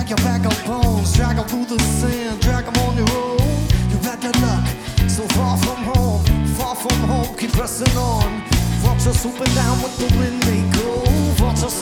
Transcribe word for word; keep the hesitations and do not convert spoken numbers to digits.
pack your back of bones, drag them through the sand, drag them on your own. You had the luck, so far from home, far from home, keep pressing on. Vultures swooping down with the wind they go. Vultures